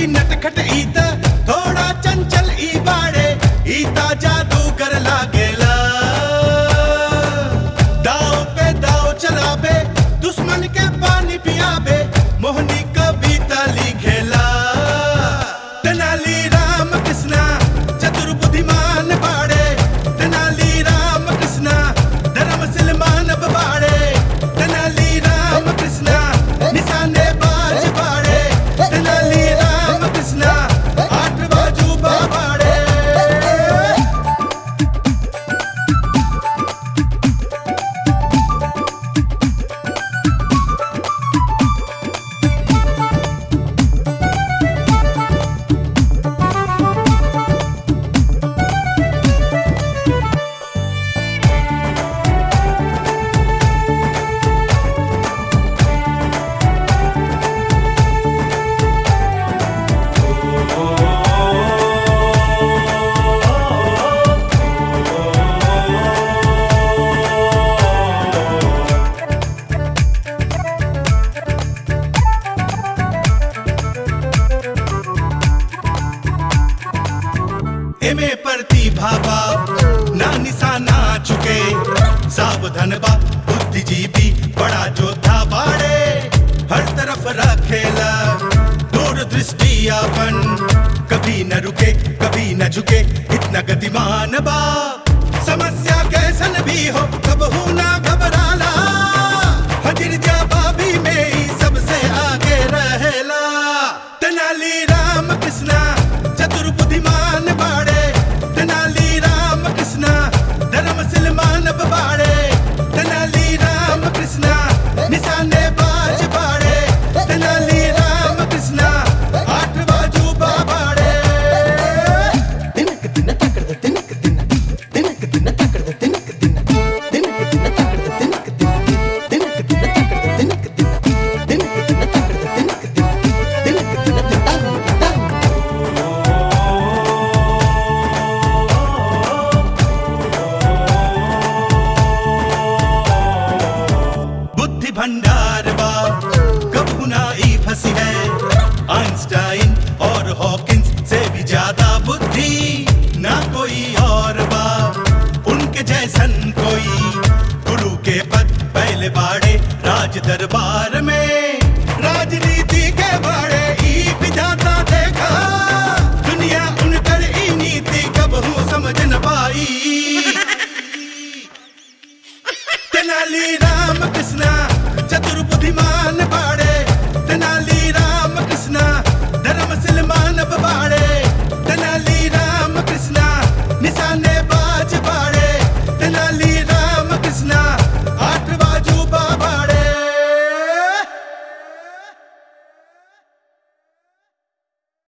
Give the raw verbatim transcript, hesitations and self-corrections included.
नटखट ईत थोड़ा चंचल ई बाड़े ईता जादूगर लागेला दाव पे दाव चलाबे दुश्मन के पानी पियाबे मोहनी कविता लिखेला तेनाली राम कृष्णा चतुर बुद्धिमान बाड़े तेनाली राम कृष्णा धर्मशील मानव बाड़े तेनाली राम कृष्णा निशाने बाज बाड़े तेनाली राम कृष्णा आठ बाजू बाड़े। एमे प्रतिभा बा ना निशाना चुके सावधान बा बुद्धिजीवी बड़ा जोधा बाड़े हर तरफ रखेला दूरदृष्टि अपन कभी न रुके कभी न झुके इतना गतिमान बा समस्या कैसन भी हो कबहू ना घबराला हजिर जवाबी में ही सबसे आगे रहेला तेनाली राम कृष्णा चतुर बुद्धिमान बाड़े तेनाली राम कृष्णा धर्मशील मानव बाड़े तेनाली राम कृष्णा निशाने बाज बाड़े तेनाली राम कृष्णा आठ बाजू बाड़े। दिनक दिन तकड़ दिनक दिन दिनक दिन तकड़ दिनक दिन दिनक दिन तकड़ दिनक दिन दिनक दिन तकड़ दिनक दिन दिनक दिन तकड़ दिनक दिन दिनक दिन बुद्धि भंडार बा कबू ना ई फंसी है आइंस्टाइन और हॉकिंस से भी ज्यादा बुद्धि ना कोई और बा उनके जैसन कोई गुरु के पद पहले बाड़े राज दरबार में राजनीति के बाड़े ई विधाता देखा दुनिया उनकर ई नीति कबहू समझ न पाई तेनाली राम कृष्णा चतुर बुद्धिमान बाड़े